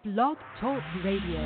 Blog Talk Radio.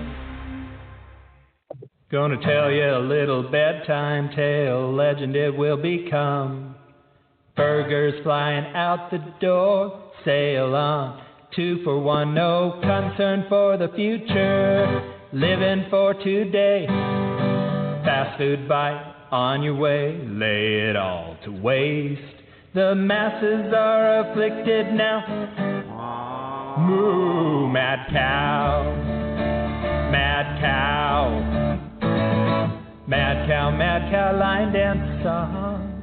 Gonna tell you a little bedtime tale, legend it will become. Burgers flying out the door, sail on. 2 for 1, no concern for the future. Living for today. Fast food bite on your way, lay it all to waste. The masses are afflicted now. Moo, mad cow, mad cow, mad cow, mad cow, line dance song.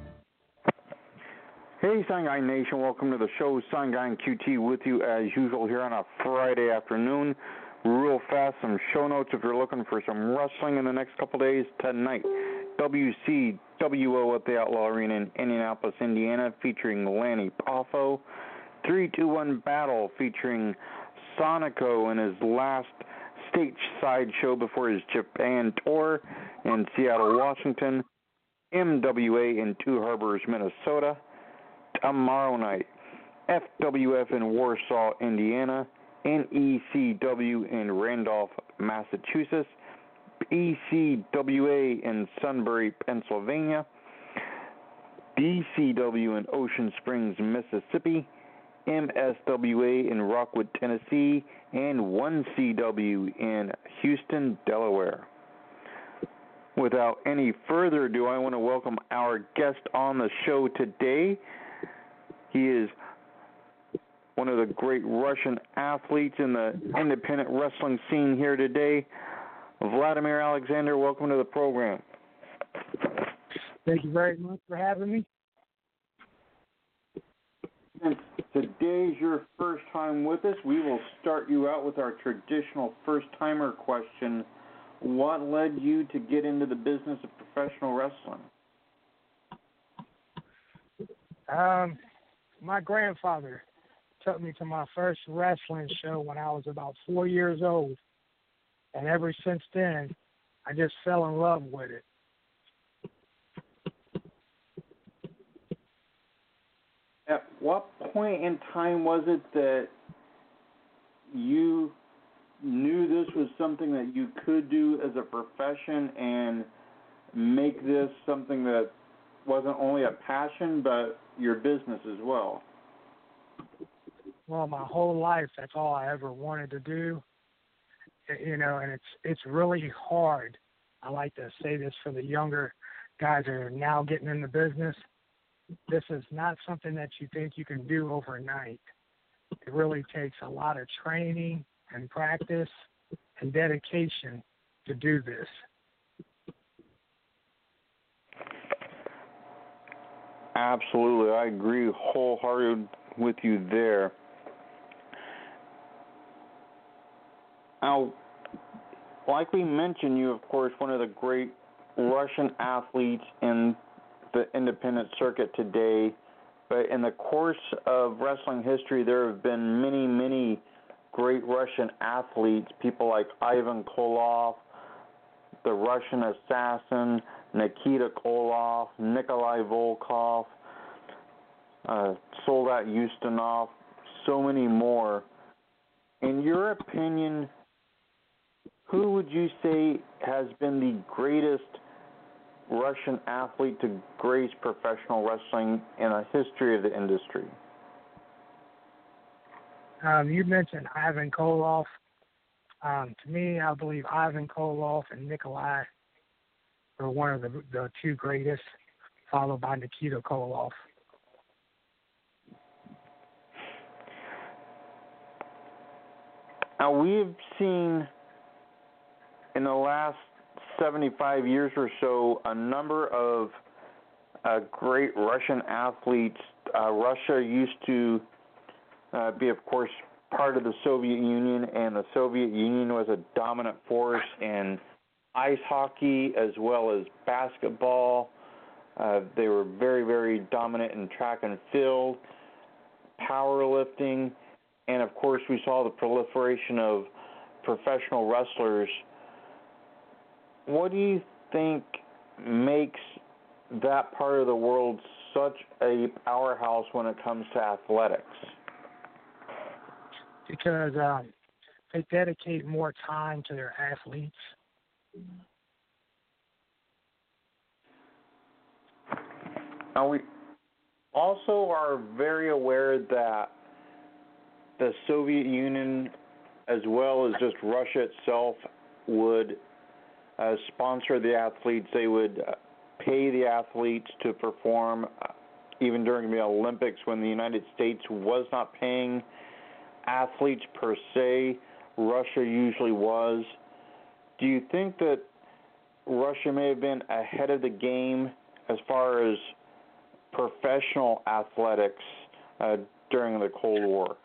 Hey, Sign Guy Nation, welcome to the show. Sign Guy and QT with you as usual here on a Friday afternoon. Real fast, some show notes if you're looking for some wrestling in the next couple days. Tonight, WCWO at the Outlaw Arena in Indianapolis, Indiana, featuring Lanny Poffo. 3-2-1 Battle featuring Sonico in his last stateside show before his Japan tour in Seattle, Washington. MWA in Two Harbors, Minnesota. Tomorrow night, FWF in Warsaw, Indiana. NECW in Randolph, Massachusetts. ECWA in Sunbury, Pennsylvania. DCW in Ocean Springs, Mississippi. MSWA in Rockwood, Tennessee, and 1CW in Houston, Delaware. Without any further ado, I want to welcome our guest on the show today. He is one of the great Russian athletes in the independent wrestling scene here today. Vladimir Alexander, welcome to the program. Thank you very much for having me. Since today's your first time with us, we will start you out with our traditional first-timer question. What led you to get into the business of professional wrestling? My grandfather took me to my first wrestling show when I was about 4 years old. And ever since then, I just fell in love with it. At what point in time was it that you knew this was something that you could do as a profession and make this something that wasn't only a passion but your business as well? Well, my whole life, that's all I ever wanted to do. You know, and it's really hard. I like to say this for the younger guys that are now getting in the business. This is not something that you think you can do overnight. It really takes a lot of training and practice and dedication to do this. Absolutely. I agree wholeheartedly with you there. Now, like we mentioned, you, of course, one of the great Russian athletes in the independent circuit today, but in the course of wrestling history, there have been many, many great Russian athletes, people like Ivan Koloff, the Russian Assassin, Nikita Koloff, Nikolai Volkov, Soldat Ustinov, so many more. In your opinion, who would you say has been the greatest Russian athlete to grace professional wrestling in the history of the industry? You mentioned Ivan Koloff. To me, I believe Ivan Koloff and Nikolai are one of the two greatest, followed by Nikita Koloff. Now, we've seen in the last 75 years or so a number of great Russian athletes. Russia used to be, of course, part of the Soviet Union, and the Soviet Union was a dominant force in ice hockey as well as basketball. They were very, very dominant in track and field, powerlifting, and, of course, we saw the proliferation of professional wrestlers. What do you think makes that part of the world such a powerhouse when it comes to athletics? Because they dedicate more time to their athletes. Now, we also are very aware that the Soviet Union, as well as just Russia itself, would sponsor the athletes. They would pay the athletes to perform, even during the Olympics when the United States was not paying athletes per se. Russia usually was. Do you think that Russia may have been ahead of the game as far as professional athletics during the Cold War?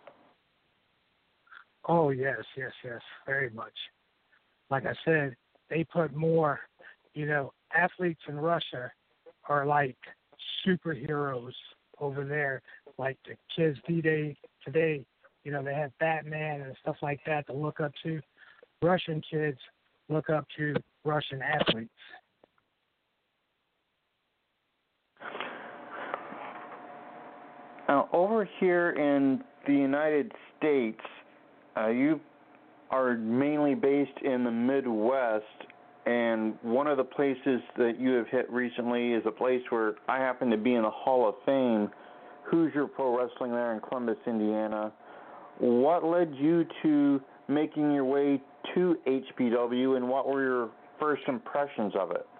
Oh, yes, very much. Like I said, they put more, athletes in Russia are like superheroes over there. Like the kids today, they have Batman and stuff like that to look up to. Russian kids look up to Russian athletes. Now, over here in the United States, you are mainly based in the Midwest, and one of the places that you have hit recently is a place where I happen to be in the Hall of Fame, Hoosier Pro Wrestling there in Columbus, Indiana. What led you to making your way to HPW, and what were your first impressions of it?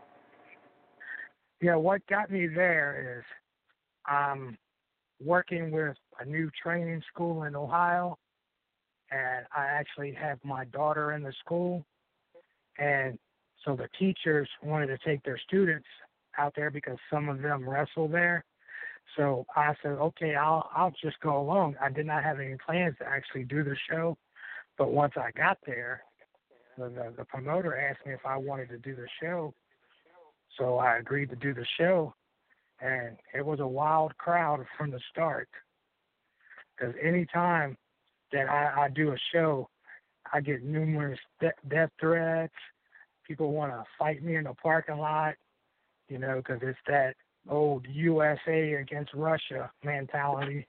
Yeah, what got me there is working with a new training school in Ohio, and I actually have my daughter in the school, and so the teachers wanted to take their students out there because some of them wrestle there. So I said, okay, I'll just go along. I did not have any plans to actually do the show, but once I got there, the promoter asked me if I wanted to do the show, so I agreed to do the show, and it was a wild crowd from the start, because any time that I do a show, I get numerous death threats. People want to fight me in the parking lot, because it's that old USA against Russia mentality.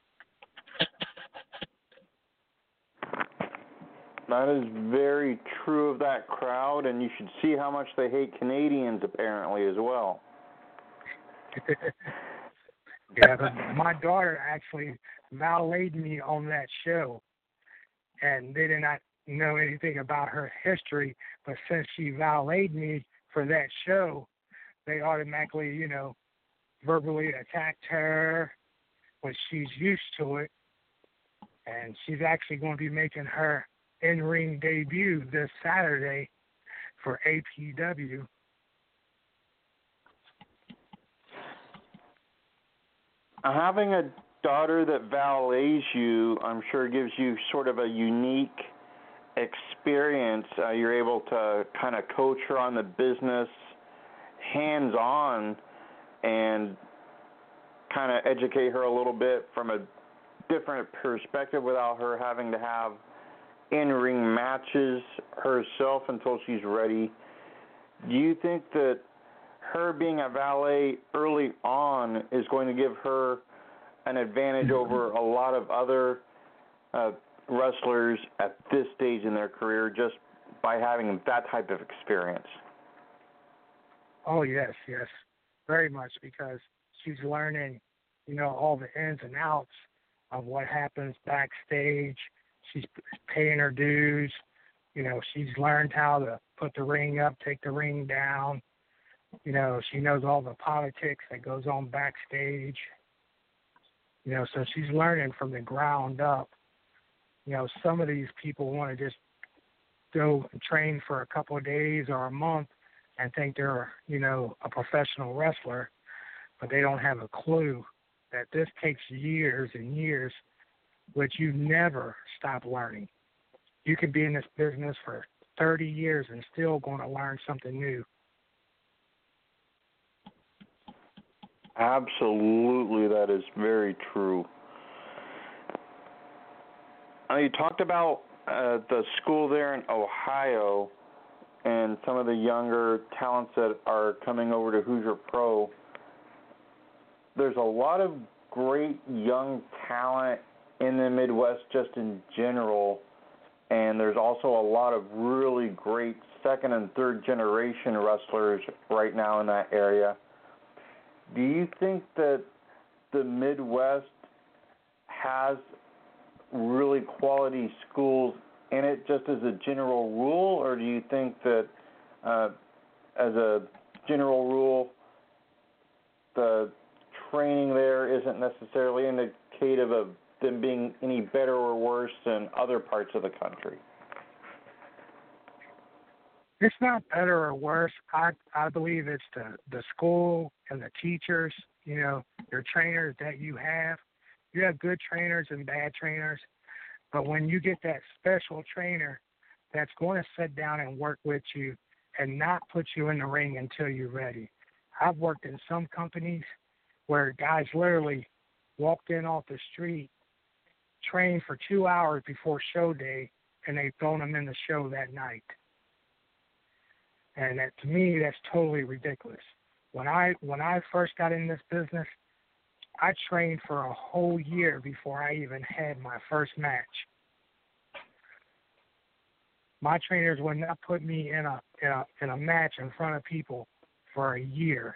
That is very true of that crowd, and you should see how much they hate Canadians apparently as well. Yeah, but my daughter actually valeted me on that show, and they did not know anything about her history, but since she valeted me for that show, they automatically, verbally attacked her, but she's used to it, and she's actually going to be making her in-ring debut this Saturday for APW. Having a daughter that valets you, I'm sure gives you sort of a unique experience. You're able to kind of coach her on the business hands-on and kind of educate her a little bit from a different perspective without her having to have in-ring matches herself until she's ready. Do you think that her being a valet early on is going to give her an advantage over a lot of other wrestlers at this stage in their career just by having that type of experience? Oh, yes, very much, because she's learning, all the ins and outs of what happens backstage. She's paying her dues. She's learned how to put the ring up, take the ring down. She knows all the politics that goes on backstage. So she's learning from the ground up. Some of these people want to just go and train for a couple of days or a month and think they're, a professional wrestler, but they don't have a clue that this takes years and years, which you never stop learning. You could be in this business for 30 years and still going to learn something new. Absolutely, that is very true. You talked about the school there in Ohio and some of the younger talents that are coming over to Hoosier Pro. There's a lot of great young talent in the Midwest just in general. and there's also a lot of really great second and third generation wrestlers right now in that area. Do you think that the Midwest has really quality schools in it just as a general rule, or do you think that as a general rule the training there isn't necessarily indicative of them being any better or worse than other parts of the country? It's not better or worse. I believe it's the school and the teachers, your trainers that you have. You have good trainers and bad trainers, but when you get that special trainer that's going to sit down and work with you and not put you in the ring until you're ready. I've worked in some companies where guys literally walked in off the street, trained for 2 hours before show day, and they've thrown them in the show that night. And that, to me, that's totally ridiculous. When I first got in this business, I trained for a whole year before I even had my first match. My trainers would not put me in a match in front of people for a year.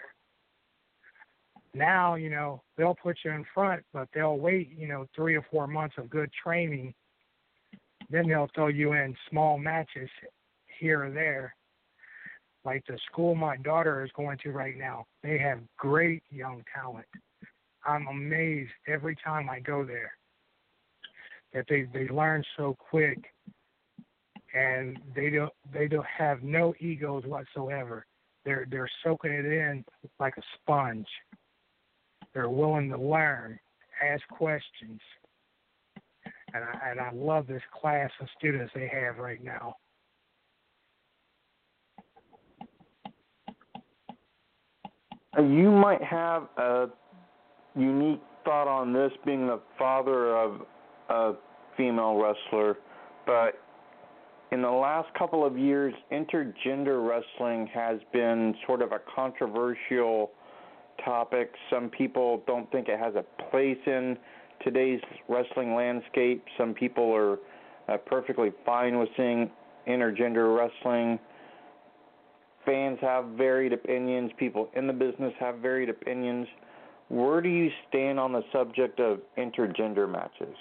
Now, they'll put you in front, but they'll wait, 3 or 4 months of good training. Then they'll throw you in small matches here or there. Like the school my daughter is going to right now, they have great young talent. I'm amazed every time I go there that they learn so quick, and they don't have no egos whatsoever. They're soaking it in like a sponge. They're willing to learn, ask questions, and I love this class of students they have right now. You might have a unique thought on this, being the father of a female wrestler, but in the last couple of years, intergender wrestling has been sort of a controversial topic. Some people don't think it has a place in today's wrestling landscape. Some people are perfectly fine with seeing intergender wrestling. Fans have varied opinions. People in the business have varied opinions. Where do you stand on the subject of intergender matches?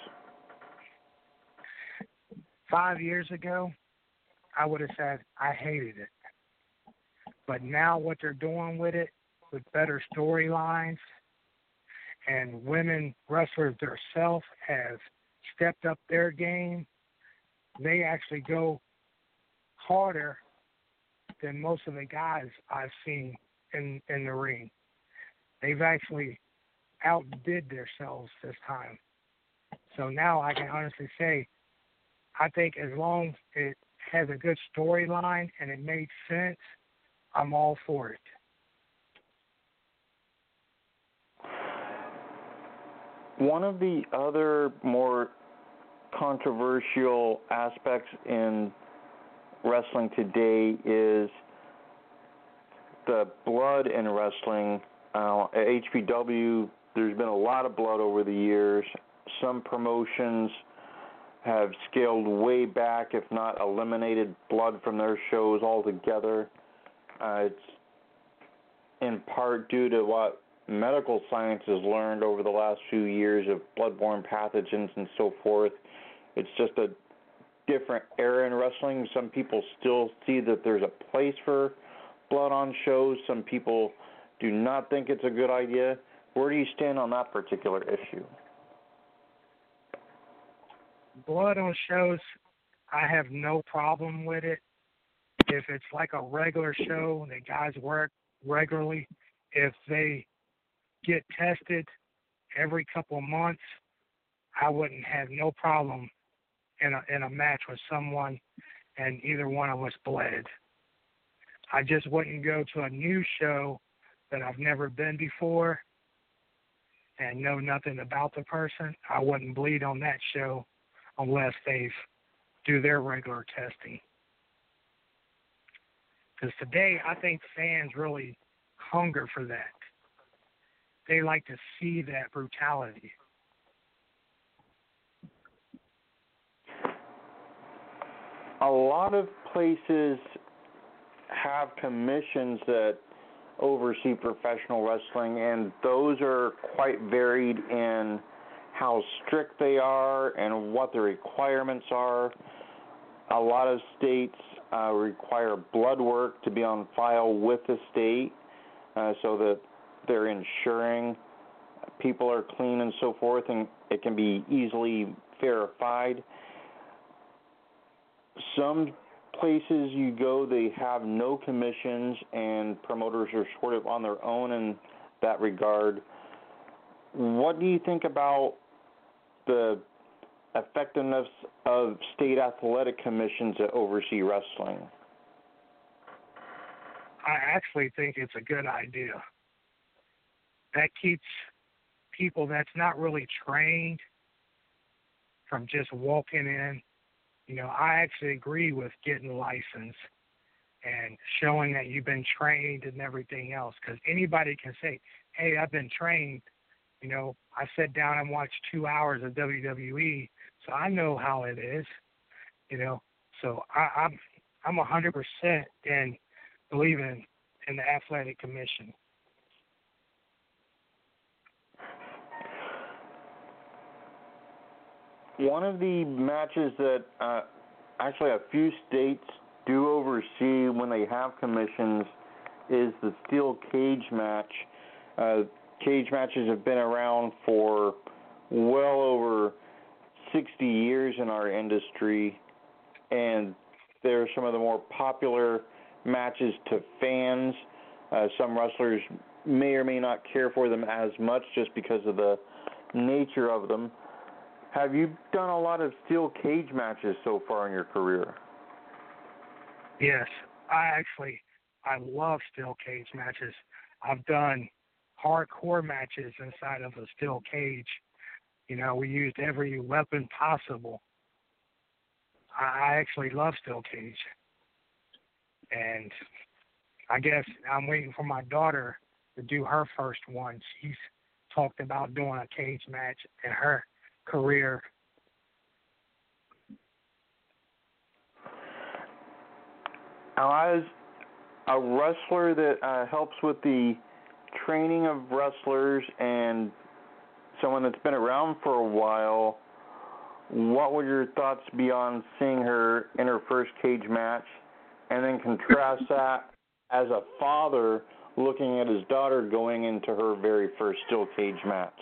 5 years ago, I would have said I hated it. But now what they're doing with it, with better storylines, and women wrestlers themselves have stepped up their game, they actually go harder than most of the guys I've seen in the ring. They've actually outdid themselves this time. So now I can honestly say, I think as long as it has a good storyline and it made sense, I'm all for it. One of the other more controversial aspects in wrestling today is the blood in wrestling. At HPW, there's been a lot of blood over the years. Some promotions have scaled way back, if not eliminated blood from their shows altogether. It's in part due to what medical science has learned over the last few years of bloodborne pathogens and so forth. It's just a different era in wrestling. Some people still see that there's a place for blood on shows. Some people do not think it's a good idea. Where do you stand on that particular issue? Blood on shows, I have no problem with it. If it's like a regular show, the guys work regularly. If they get tested every couple of months, I wouldn't have no problem in a match with someone and either one of us bled. I just wouldn't go to a new show that I've never been before and know nothing about the person. I wouldn't bleed on that show unless they do their regular testing. Because today, I think fans really hunger for that. They like to see that brutality. a lot of places have commissions that oversee professional wrestling, and those are quite varied in how strict they are and what the requirements are. A lot of states require blood work to be on file with the state so that they're ensuring people are clean and so forth, and it can be easily verified. Some places you go, they have no commissions, and promoters are sort of on their own in that regard. What do you think about the effectiveness of state athletic commissions that oversee wrestling? I actually think it's a good idea. That keeps people that's not really trained from just walking in. You know, I actually agree with getting licensed and showing that you've been trained and everything else, because anybody can say, hey, I've been trained. You know, I sat down and watched 2 hours of WWE, so I know how it is, you know. So I'm 100% in believing in the athletic commission. One of the matches that actually a few states do oversee when they have commissions is the steel cage match. Cage matches have been around for well over 60 years in our industry, and they're some of the more popular matches to fans. Some wrestlers may or may not care for them as much just because of the nature of them. Have you done a lot of steel cage matches so far in your career? Yes, I love steel cage matches. I've done hardcore matches inside of a steel cage. You know, we used every weapon possible. I actually love steel cage. And I guess I'm waiting for my daughter to do her first one. She's talked about doing a cage match in her career. Now, as a wrestler that helps with the training of wrestlers and someone that's been around for a while, what would your thoughts be on seeing her in her first cage match, and then contrast that as a father looking at his daughter going into her very first steel cage match?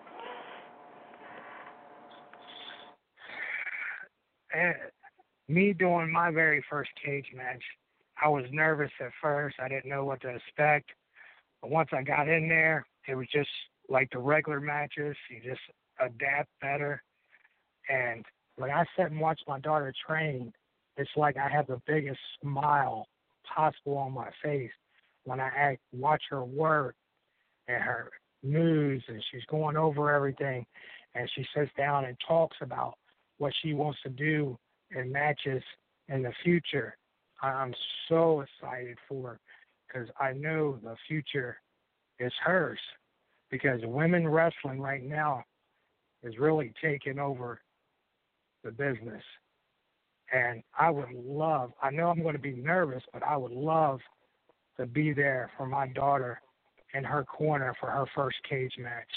And me doing my very first cage match, I was nervous at first. I didn't know what to expect. But once I got in there, it was just like the regular matches. You just adapt better. And when I sit and watch my daughter train, it's like I have the biggest smile possible on my face when I watch her work and her moves, and she's going over everything, and she sits down and talks about what she wants to do in matches in the future. I'm so excited for her because I know the future is hers, because women wrestling right now is really taking over the business. And I would love, I know I'm going to be nervous, but I would love to be there for my daughter in her corner for her first cage match.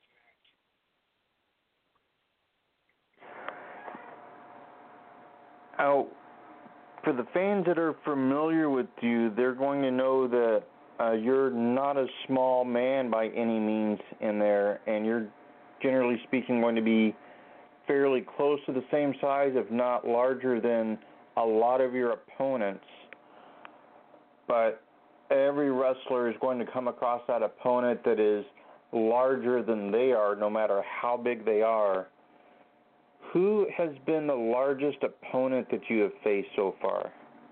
Now, for the fans that are familiar with you, they're going to know that you're not a small man by any means in there, and you're generally speaking going to be fairly close to the same size, if not larger than a lot of your opponents. But every wrestler is going to come across that opponent that is larger than they are, no matter how big they are. Who has been the largest opponent that you have faced so far?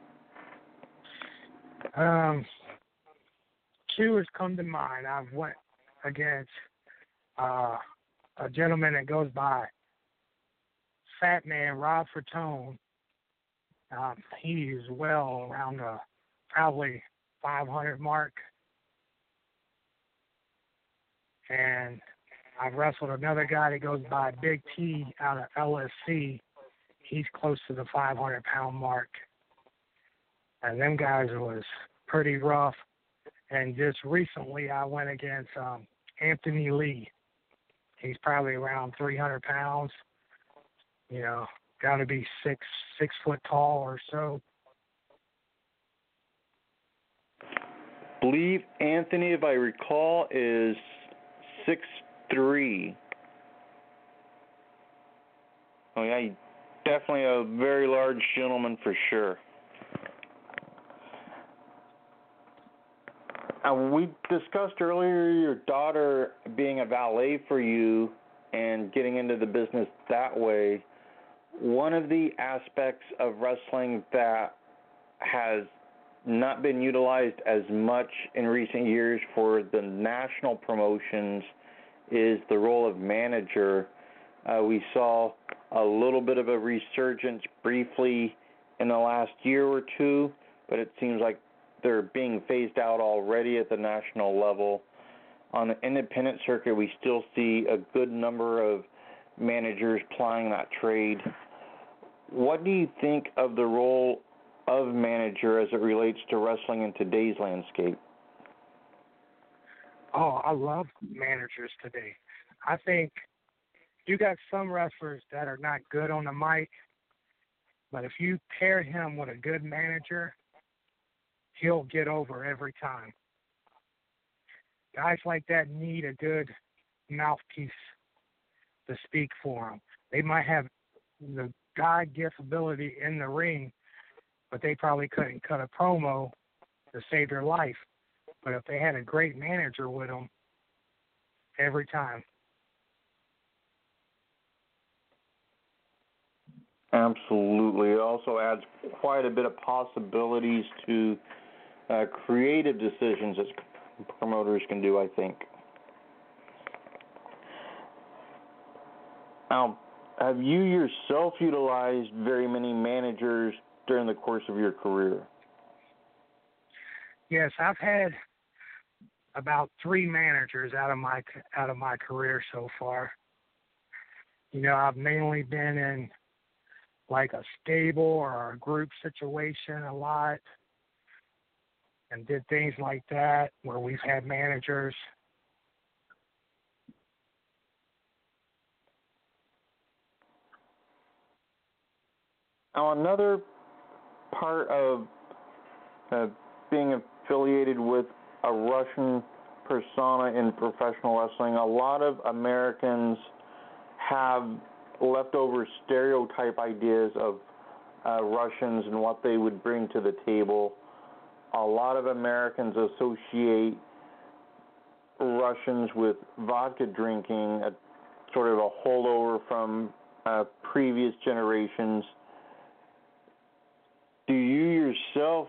Two has come to mind. I've went against a gentleman that goes by Fat Man Rob Fatone. He is well around the probably 500 mark. And I've wrestled another guy that goes by Big T out of LSC. he's close to the 500-pound mark. And them guys was pretty rough. And just recently I went against Anthony Lee. He's probably around 300 pounds. You know, got to be six foot tall or so. Believe Anthony, if I recall, is 6'3". Oh yeah, definitely a very large gentleman for sure. We discussed earlier your daughter being a valet for you and getting into the business that way. One of the aspects of wrestling that has not been utilized as much in recent years for the national promotions is the role of manager. We saw a little bit of a resurgence briefly in the last year or two, but it seems like they're being phased out already at the national level. On the independent circuit, we still see a good number of managers plying that trade. What do you think of the role of manager as it relates to wrestling in today's landscape? Oh, I love managers today. I think you got some wrestlers that are not good on the mic, but if you pair him with a good manager, he'll get over every time. Guys like that need a good mouthpiece to speak for them. They might have the God-gift ability in the ring, but they probably couldn't cut a promo to save their life. But if they had a great manager with them, every time. Absolutely. It also adds quite a bit of possibilities to creative decisions that promoters can do, I think. Now, have you yourself utilized very many managers during the course of your career? Yes, I've had about 3 managers out of my career so far. You know, I've mainly been in like a stable or a group situation a lot, and did things like that where we've had managers. Now, another part of being affiliated with a Russian persona in professional wrestling, a lot of Americans have leftover stereotype ideas of Russians and what they would bring to the table. A lot of Americans associate Russians with vodka drinking, sort of a holdover from previous generations. Do you yourself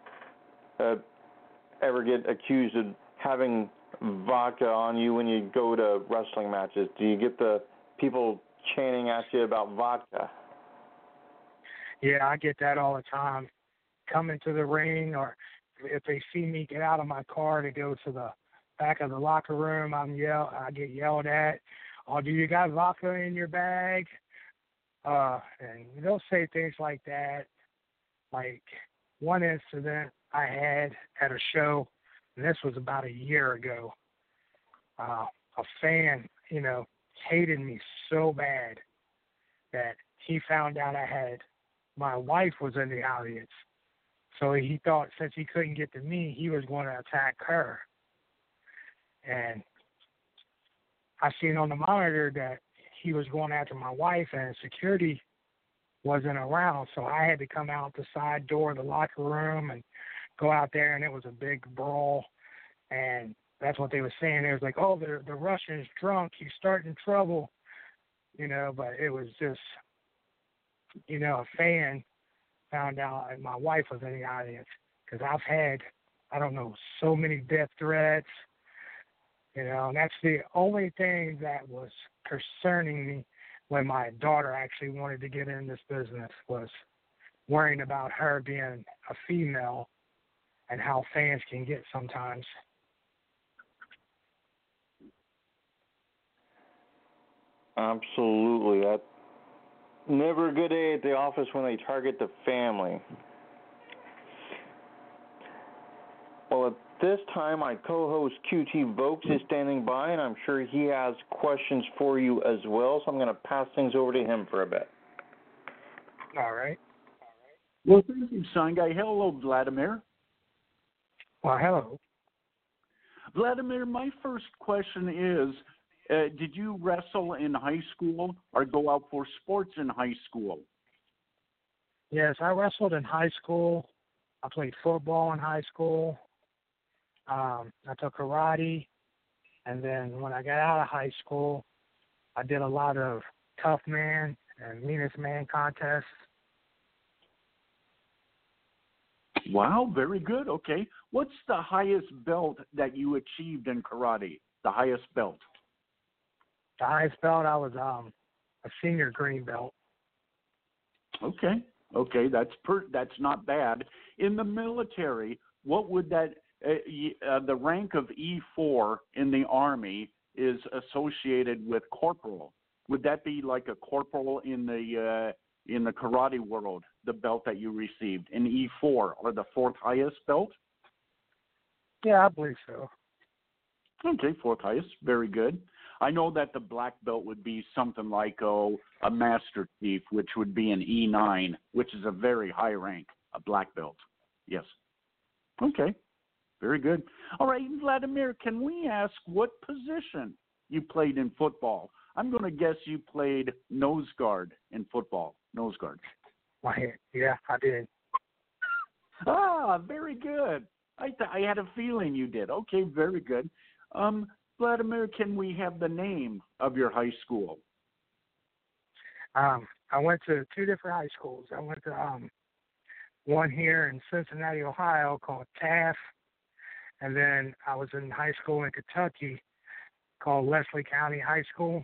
ever get accused of having vodka on you when you go to wrestling matches? Do you get the people chanting at you about vodka? Yeah, I get that all the time. Coming to the ring, or if they see me get out of my car to go to the back of the locker room, I get yelled at. Oh, do you got vodka in your bag? And they'll say things like that. Like one incident I had at a show, and this was about a year ago. A fan, hated me so bad that he found out my wife was in the audience. So he thought since he couldn't get to me, he was going to attack her. And I seen on the monitor that he was going after my wife, and security wasn't around. So I had to come out the side door of the locker room and go out there, and it was a big brawl. And that's what they were saying. It was like, oh, the Russian's drunk. He's starting trouble. But it was just, a fan found out and my wife was in the audience, because I've had, so many death threats, and that's the only thing that was concerning me when my daughter actually wanted to get in this business, was worrying about her being a female and how fans can get sometimes. Absolutely. Never a good day at the office when they target the family. Well, at this time, my co-host QT Vokes is standing by, and I'm sure he has questions for you as well, so I'm going to pass things over to him for a bit. All right. Well, thank you, Sign Guy. Hello, Vladimir. Well, hello. Vladimir, my first question is, did you wrestle in high school or go out for sports in high school? Yes, I wrestled in high school. I played football in high school. I took karate. And then when I got out of high school, I did a lot of tough man and meanest man contests. Wow, very good. Okay. What's the highest belt that you achieved in karate? The highest belt? The highest belt, I was a senior green belt. Okay. Okay, that's not bad. In the military, what would that the rank of E4 in the Army is associated with corporal? Would that be like a corporal in the karate world, the belt that you received in E4, or the fourth highest belt? Yeah, I believe so. Okay, fourth highest, very good. I know that the black belt would be something like a Master Chief, which would be an E9, which is a very high rank, a black belt. Yes. Okay, very good. All right, Vladimir, can we ask what position you played in football? I'm going to guess you played nose guard in football. Nose guard. Yeah, I did. Ah, very good. I had a feeling you did. Okay, very good. Vladimir, can we have the name of your high school? I went to two different high schools. I went to one here in Cincinnati, Ohio, called Taft, and then I was in high school in Kentucky called Leslie County High School.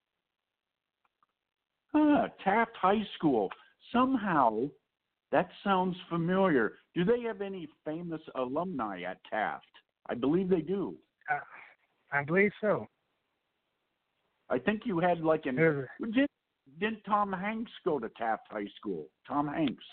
Taft High School. Somehow, that sounds familiar. Do they have any famous alumni at Taft? I believe they do. I believe so. I think you had didn't Tom Hanks go to Taft High School? Tom Hanks.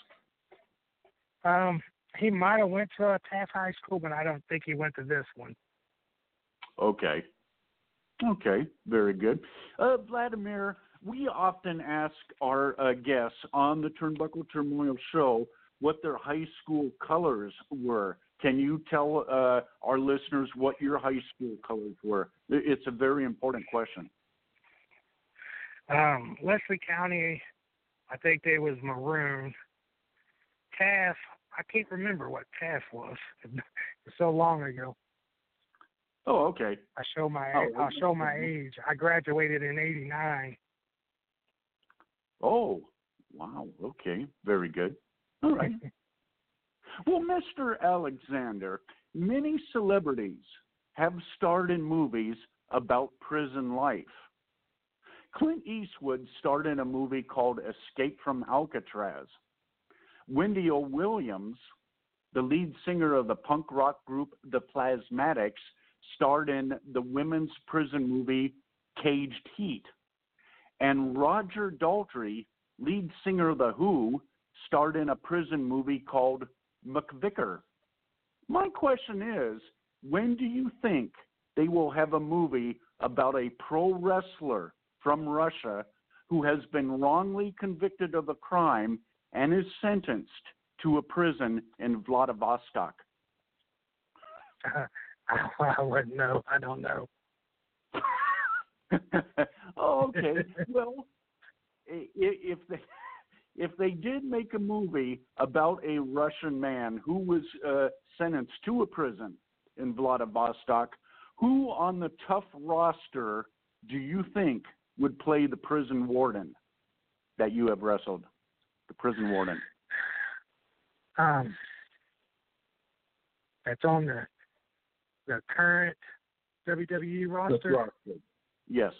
He might have went to a Taft High School, but I don't think he went to this one. Okay. Okay, very good. Vladimir, we often ask our guests on the Turnbuckle Turmoil Show what their high school colors were. Can you tell our listeners what your high school colors were? It's a very important question. Leslie County, I think they was maroon. Taft, I can't remember what Taft was. It's so long ago. Oh, okay. I'll show my age. I graduated in '89. Oh, wow. Okay, very good. All right. Well, Mr. Alexander, many celebrities have starred in movies about prison life. Clint Eastwood starred in a movie called Escape from Alcatraz. Wendy O. Williams, the lead singer of the punk rock group The Plasmatics, starred in the women's prison movie Caged Heat. And Roger Daltrey, lead singer of The Who, starred in a prison movie called McVicker. My question is, when do you think they will have a movie about a pro wrestler from Russia who has been wrongly convicted of a crime and is sentenced to a prison in Vladivostok? I wouldn't know. I don't know. Okay. Well, if they did make a movie about a Russian man who was sentenced to a prison in Vladivostok, who on the tough roster do you think would play the prison warden that you have wrestled? The prison warden. That's on the current WWE roster. Yes.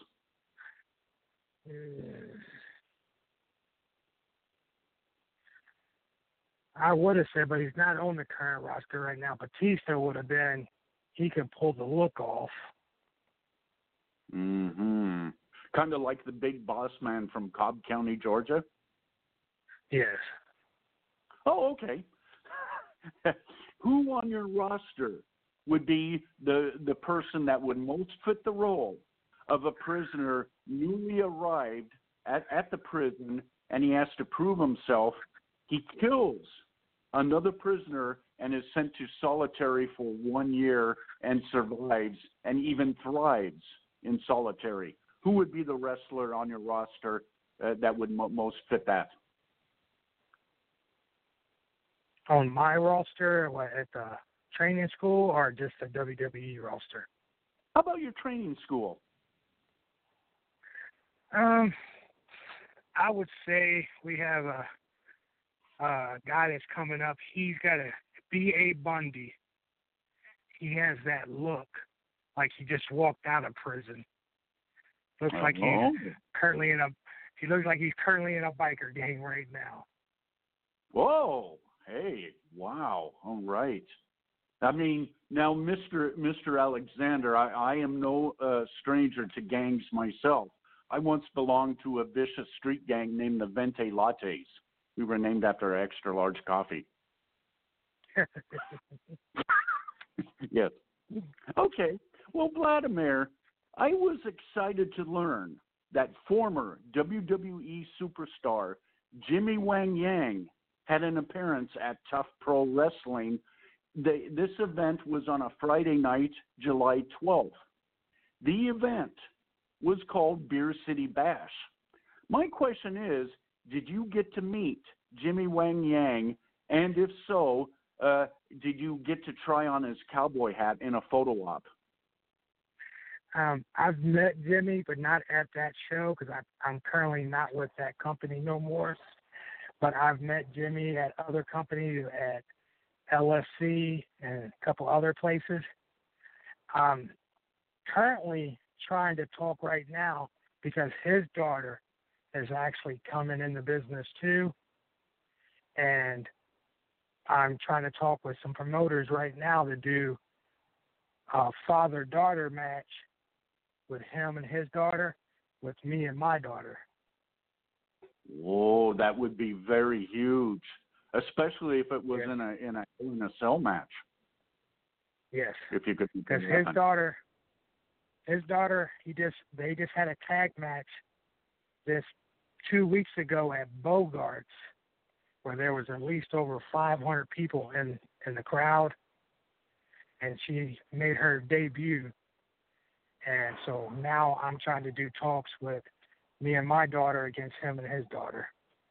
I would have said, but he's not on the current roster right now. Batista would have been. He could pull the look off. Mm-hmm. Kind of like the big boss man from Cobb County, Georgia. Yes. Oh, okay. Who on your roster would be the person that would most fit the role of a prisoner newly arrived at the prison, and he has to prove himself? He kills another prisoner and is sent to solitary for 1 year and survives and even thrives in solitary. Who would be the wrestler on your roster that would most fit that? On my roster, at the training school, or just the WWE roster? How about your training school? I would say we have a guy that's coming up. He's got a B.A. Bundy. He has that look like he just walked out of prison. Looks like he's currently in a biker gang right now. Whoa! Hey! Wow! All right. I mean, now, Mr. Alexander, I am no stranger to gangs myself. I once belonged to a vicious street gang named the Venti Lattes. We were named after extra large coffee. Yes. Okay. Well, Vladimir, I was excited to learn that former WWE superstar Jimmy Wang Yang had an appearance at Tough Pro Wrestling. This event was on a Friday night, July 12th. The event was called Beer City Bash. My question is, did you get to meet Jimmy Wang Yang? And if so, did you get to try on his cowboy hat in a photo op? I've met Jimmy, but not at that show because I'm currently not with that company no more. But I've met Jimmy at other companies, at LFC and a couple other places. Currently trying to talk right now because his daughter is actually coming in the business too. And I'm trying to talk with some promoters right now to do a father-daughter match with him and his daughter, with me and my daughter. Whoa, that would be very huge, especially if it was in a cell match. Yes. If you could, because his daughter, they just had a tag match this 2 weeks ago at Bogart's, where there was at least over 500 people in the crowd, and she made her debut. And so now I'm trying to do talks with me and my daughter against him and his daughter.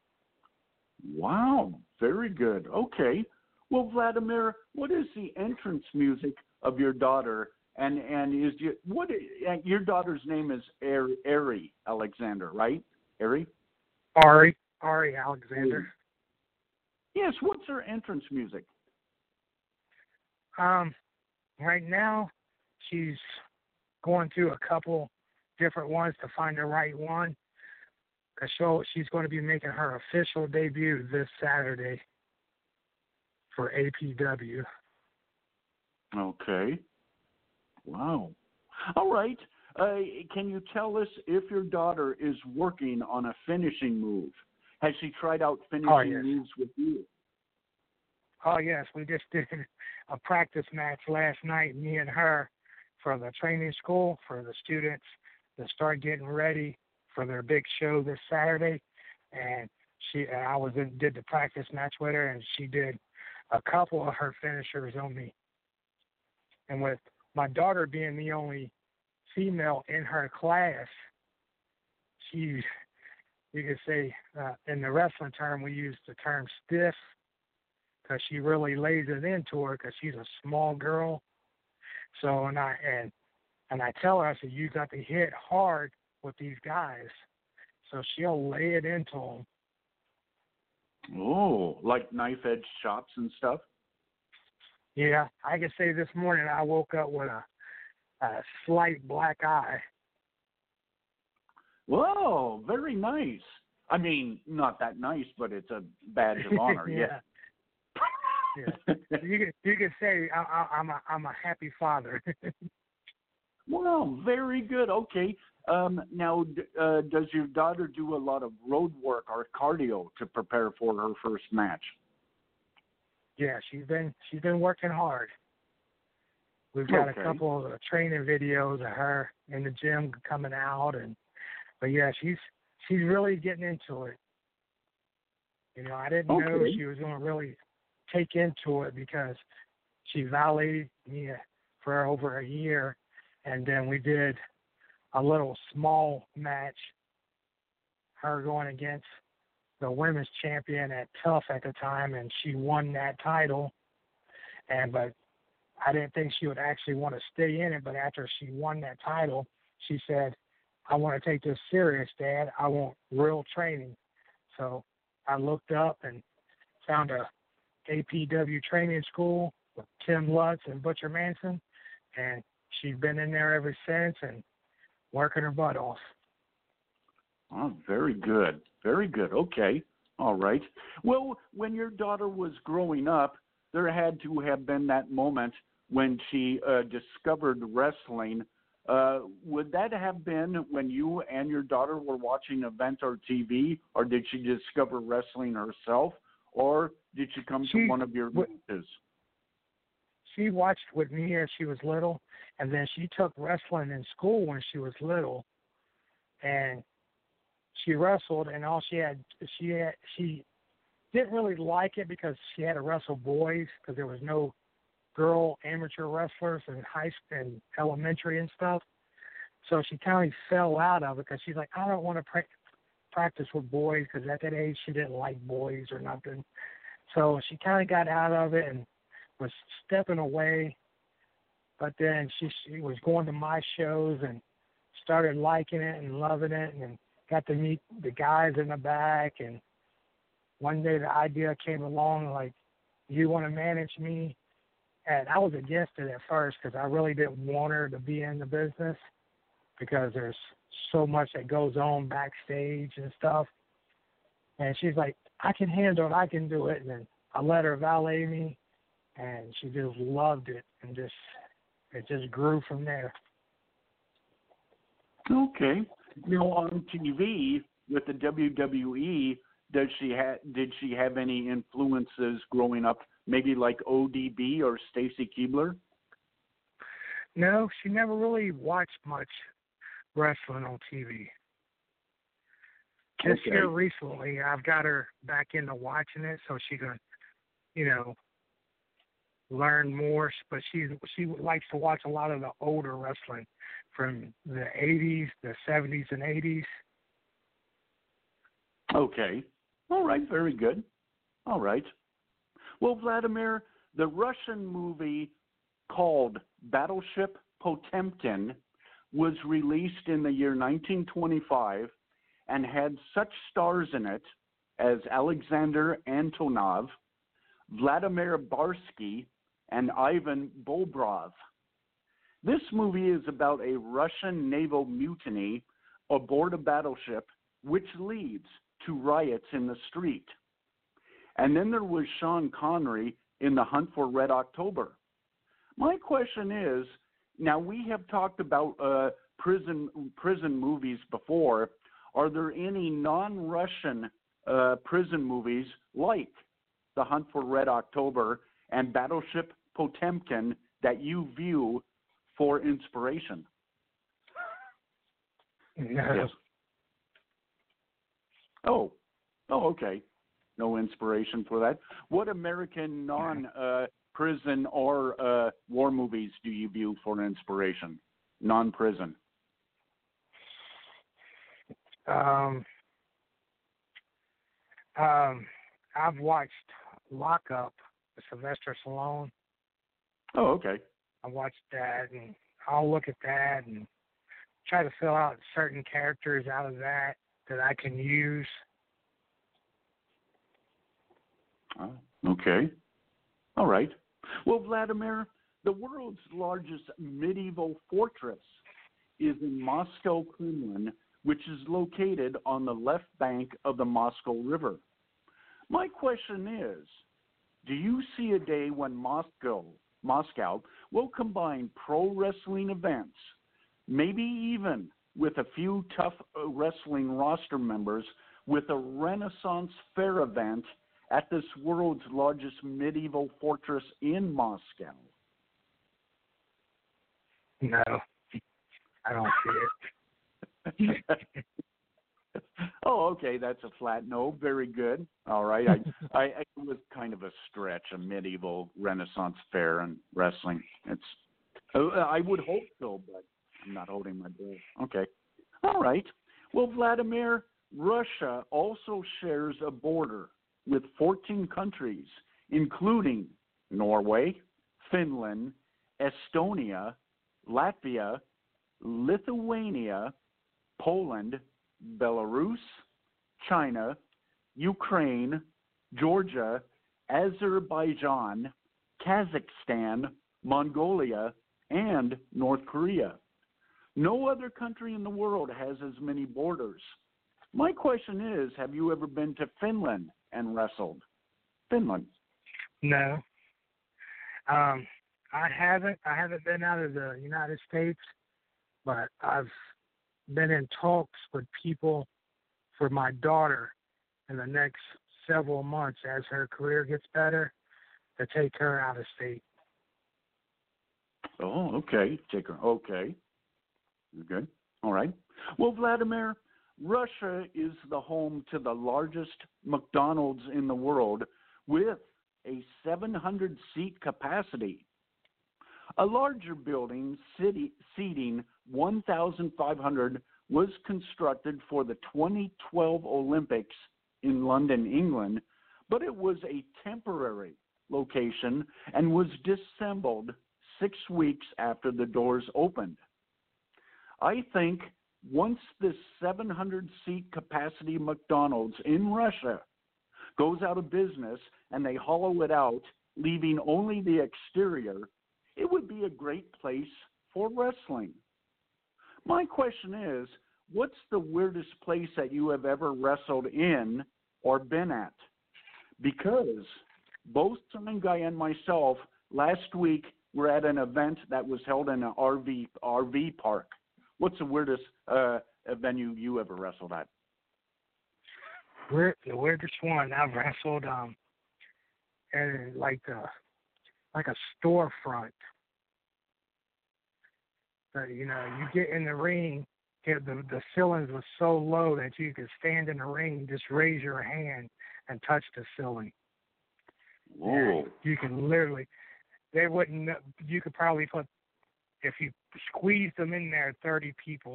Wow, very good. Okay. Well, Vladimir, what is the entrance music of your daughter? And is your daughter's name is Ari Alexander, right? Ari Alexander. Yes. What's her entrance music? Right now, she's going through a couple different ones to find the right one. Because she's going to be making her official debut this Saturday for APW. Okay. Wow. All right. Can you tell us if your daughter is working on a finishing move? Has she tried out finishing moves with you? Oh, yes. We just did a practice match last night, me and her, for the training school, for the students to start getting ready for their big show this Saturday. And I did the practice match with her, and she did a couple of her finishers on me. And with my daughter being the only female in her class, you could say, in the wrestling term, we use the term stiff, because she really lays it into her because she's a small girl. So, and I tell her, I said, you got to hit hard with these guys. So she'll lay it into them. Oh, like knife edge chops and stuff? Yeah, I can say this morning I woke up with a slight black eye. Whoa, very nice. I mean, not that nice, but it's a badge of honor. Yeah. Yeah. You could say I'm a happy father. Well, very good. Okay, Now, does your daughter do a lot of road work or cardio to prepare for her first match? Yeah, she's been working hard. We've got a couple of training videos of her in the gym coming out, but yeah, she's really getting into it. You know, I didn't know she was going to really take into it because she valeted me for over a year, and then we did a little small match, her going against the women's champion at Tough at the time, and she won that title. But I didn't think she would actually want to stay in it, but after she won that title, she said, I want to take this serious, Dad. I want real training. So I looked up and found a APW training school with Tim Lutz and Butcher Manson, and she's been in there ever since and working her butt off. Oh, very good. Very good. Okay. All right. Well, when your daughter was growing up, there had to have been that moment when she discovered wrestling. Would that have been when you and your daughter were watching event or TV, or did she discover wrestling herself, or did she come to one of your matches? She watched with me as she was little, and then she took wrestling in school when she was little, and she wrestled, and she didn't really like it because she had to wrestle boys because there was no girl amateur wrestlers in high school and elementary and stuff. So she kind of fell out of it because she's like, I don't want to practice with boys because at that age she didn't like boys or nothing. So she kind of got out of it and was stepping away. But then she was going to my shows and started liking it and loving it and got to meet the guys in the back. And one day the idea came along, like, you want to manage me? And I was against it at first because I really didn't want her to be in the business because there's so much that goes on backstage and stuff. And she's like, I can handle it. I can do it. And then I let her valet me, and she just loved it. And it just grew from there. Okay. Now, on TV with the WWE, did she have any influences growing up, maybe like ODB or Stacy Keibler? No, she never really watched much wrestling on TV. This year recently, I've got her back into watching it, so she can, learn more. But she likes to watch a lot of the older wrestling from the 80s, the 70s, and 80s. Okay. All right. Very good. All right. Well, Vladimir, the Russian movie called Battleship Potemkin was released in the year 1925 and had such stars in it as Alexander Antonov, Vladimir Barsky, and Ivan Bobrov. This movie is about a Russian naval mutiny aboard a battleship, which leads to riots in the street. And then there was Sean Connery in The Hunt for Red October. My question is, now we have talked about prison movies before. Are there any non-Russian prison movies like The Hunt for Red October and Battleship Potemkin that you view for inspiration? No. Yes. Oh, okay. No inspiration for that. What American non-prison or war movies do you view for inspiration? Non-prison. I've watched Lockup with Sylvester Stallone. Oh, okay. I watched that, and I'll look at that and try to fill out certain characters out of that I can use. Oh, okay. All right. Well, Vladimir, the world's largest medieval fortress is in Moscow, Kremlin, which is located on the left bank of the Moscow River. My question is, do you see a day when Moscow will combine pro wrestling events, maybe even with a few tough wrestling roster members with a Renaissance Fair event at this world's largest medieval fortress in Moscow? No, I don't see it. Oh, okay, that's a flat no. Very good. All right, it was kind of a stretch, a medieval Renaissance Fair and wrestling. It's, I would hope so, but I'm not holding my breath. Okay. All right. Well, Vladimir, Russia also shares a border with 14 countries, including Norway, Finland, Estonia, Latvia, Lithuania, Poland, Belarus, China, Ukraine, Georgia, Azerbaijan, Kazakhstan, Mongolia, and North Korea. No other country in the world has as many borders. My question is, have you ever been to Finland and wrestled? Finland? No. I haven't. I haven't been out of the United States, but I've been in talks with people for my daughter in the next several months as her career gets better to take her out of state. Oh, okay. Take her. Okay. Good. All right. Well, Vladimir, Russia is the home to the largest McDonald's in the world with a 700-seat capacity. A larger building seating 1,500 was constructed for the 2012 Olympics in London, England, but it was a temporary location and was disassembled 6 weeks after the doors opened. I think once this 700-seat capacity McDonald's in Russia goes out of business and they hollow it out, leaving only the exterior, it would be a great place for wrestling. My question is, what's the weirdest place that you have ever wrestled in or been at? Because both Sign Guy and myself last week were at an event that was held in an RV park. What's the weirdest venue you ever wrestled at? The weirdest one I've wrestled in like a storefront. But, you get in the ring, the ceilings was so low that you could stand in the ring, just raise your hand and touch the ceiling. Whoa. You can literally, they wouldn't, you could probably put, if you squeezed them in there, 30 people.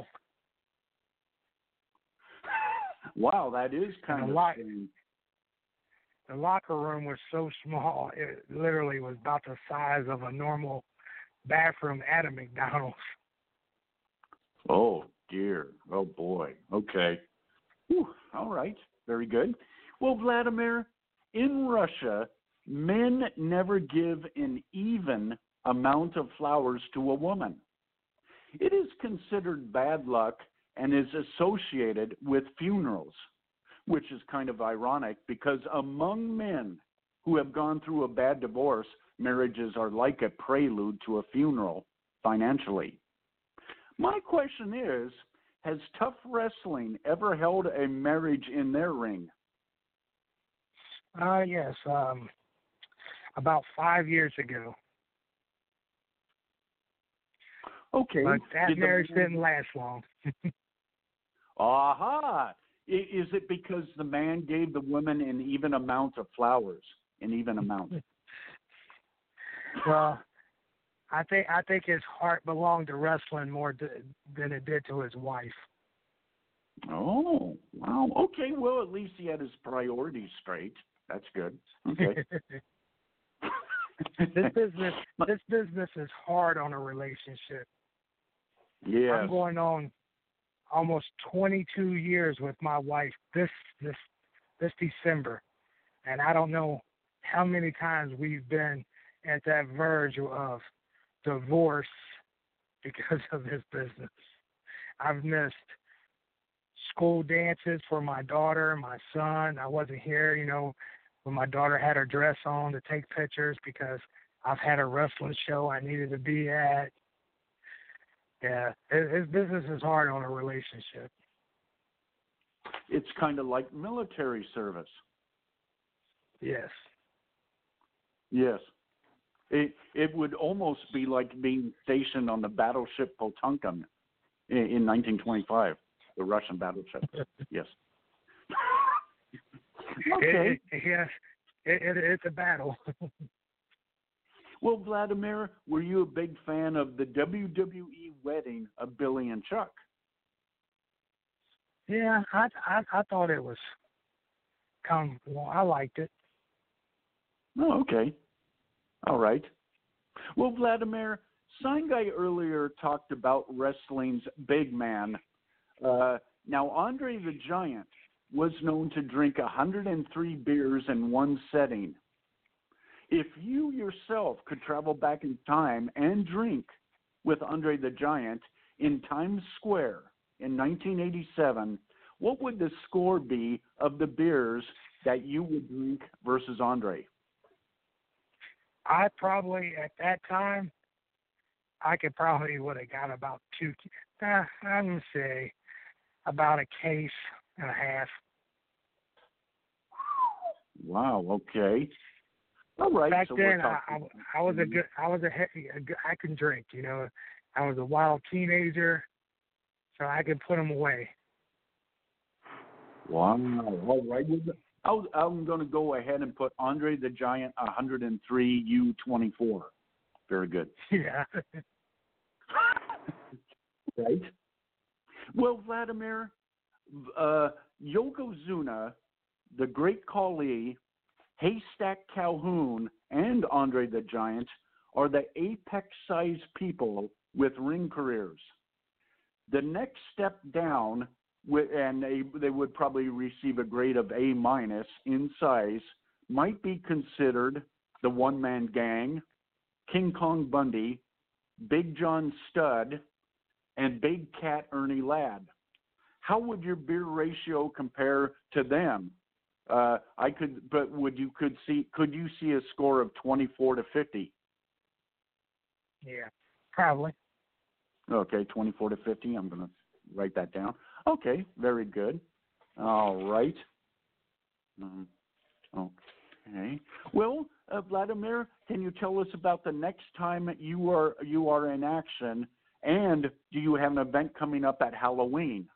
Wow, that is kind of strange. The locker room was so small, it literally was about the size of a normal bathroom at a McDonald's. Oh, dear. Oh, boy. Okay. Whew. All right. Very good. Well, Vladimir, in Russia, men never give an even amount of flowers to a woman. It is considered bad luck and is associated with funerals, which is kind of ironic because among men who have gone through a bad divorce, marriages are like a prelude to a funeral financially. My question is, has Tough Wrestling ever held a marriage in their ring? Yes, about 5 years ago. Okay. But that marriage didn't last long. Aha! Is it because the man gave the woman an even amount of flowers? An even amount? Well, I think his heart belonged to wrestling more than it did to his wife. Oh, wow. Okay, well, at least he had his priorities straight. That's good. Okay. This business is hard on a relationship. Yes. I'm going on almost 22 years with my wife this December, and I don't know how many times we've been at that verge of divorce because of this business. I've missed school dances for my daughter, my son. I wasn't here, when my daughter had her dress on to take pictures because I've had a wrestling show I needed to be at. Yeah, his business is hard on a relationship. It's kind of like military service. Yes. Yes. It would almost be like being stationed on the battleship Potemkin in 1925, the Russian battleship. Yes. Okay. Yes, it's a battle. Well, Vladimir, were you a big fan of the WWE wedding of Billy and Chuck? Yeah, I thought it was well, I liked it. Oh, okay. All right. Well, Vladimir, Sign Guy earlier talked about wrestling's big man. Now, Andre the Giant was known to drink 103 beers in one setting. If you yourself could travel back in time and drink with Andre the Giant in Times Square in 1987, what would the score be of the beers that you would drink versus Andre? I probably, at that time, I could probably would have got about I'm going to say about a case and a half. Wow, okay. All right. Back so then, I was I can drink, you know. I was a wild teenager, so I could put them away. Wow. All right. I'm going to go ahead and put Andre the Giant 103, U24. Very good. Yeah. Right. Well, Vladimir, Yokozuna, the Great Khali, Haystack Calhoun, and Andre the Giant are the apex-sized people with ring careers. The next step down, and they would probably receive a grade of A- in size, might be considered the One-Man Gang, King Kong Bundy, Big John Studd, and Big Cat Ernie Ladd. How would your beer ratio compare to them? Could you see a score of 24-50? Yeah, probably. Okay, 24-50. I'm going to write that down. Okay, very good. All right. Okay. Well, Vladimir, can you tell us about the next time you are in action, and do you have an event coming up at Halloween?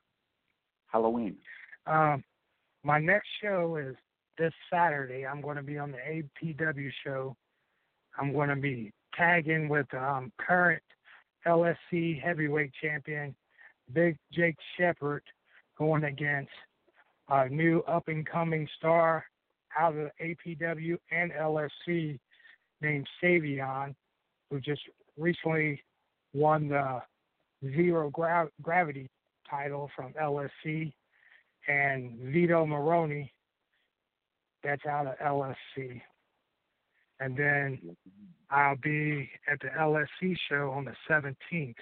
My next show is this Saturday. I'm going to be on the APW show. I'm going to be tagging with current LSC heavyweight champion Big Jake Shepard, going against a new up-and-coming star out of the APW and LSC named Savion, who just recently won the Zero Gravity title from LSC, and Vito Maroney, that's out of LSC. And then I'll be at the LSC show on the 17th.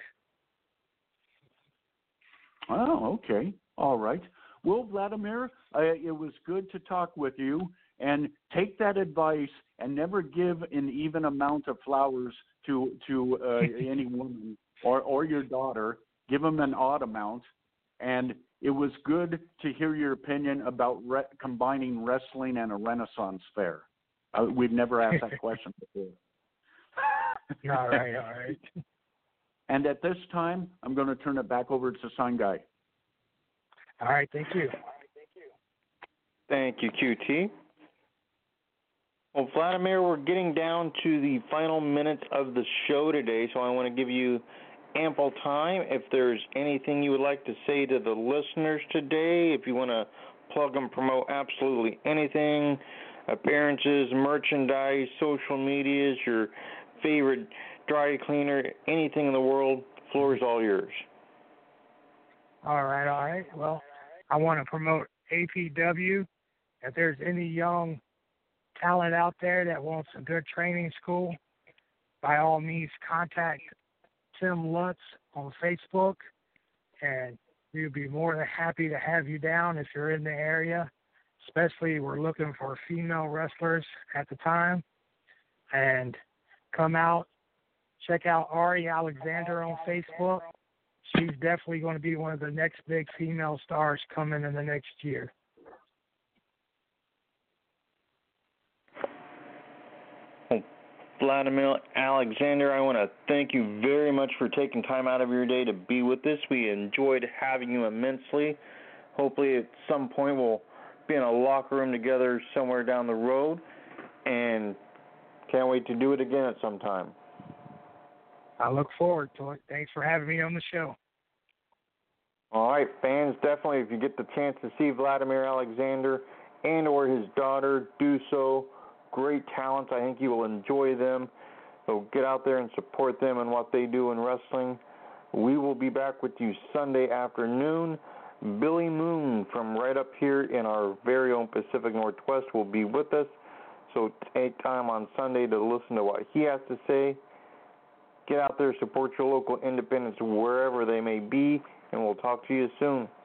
Oh, okay. All right. Well, Vladimir, it was good to talk with you. And take that advice and never give an even amount of flowers to any woman or your daughter. Give them an odd amount. And it was good to hear your opinion about combining wrestling and a Renaissance fair. We've never asked that question before. All right. And at this time, I'm going to turn it back over to Sign Guy. All right, thank you. Thank you, QT. Well, Vladimir, we're getting down to the final minutes of the show today, so I want to give you ample time. If there's anything you would like to say to the listeners today, if you want to plug and promote absolutely anything, appearances, merchandise, social medias, your favorite dry cleaner, anything in the world, the floor is all yours. All right. Well, I want to promote APW. If there's any young talent out there that wants a good training school, by all means contact Tim Lutz on Facebook, and we'd be more than happy to have you down if you're in the area. Especially, we're looking for female wrestlers at the time. And come out, check out Ari Alexander on Facebook. she's definitely going to be one of the next big female stars coming in the next year. Vladimir Alexander, I want to thank you very much for taking time out of your day to be with us. We enjoyed having you immensely. Hopefully at some point we'll be in a locker room together somewhere down the road, and can't wait to do it again at some time. I look forward to it. Thanks for having me on the show. All right, fans, definitely if you get the chance to see Vladimir Alexander and or his daughter, do so. Great talents. I think you will enjoy them. So get out there and support them and what they do in wrestling. We will be back with you Sunday afternoon. Billy Moon from right up here in our very own Pacific Northwest will be with us. So take time on Sunday to listen to what he has to say. Get out there, support your local independents wherever they may be, and we'll talk to you soon.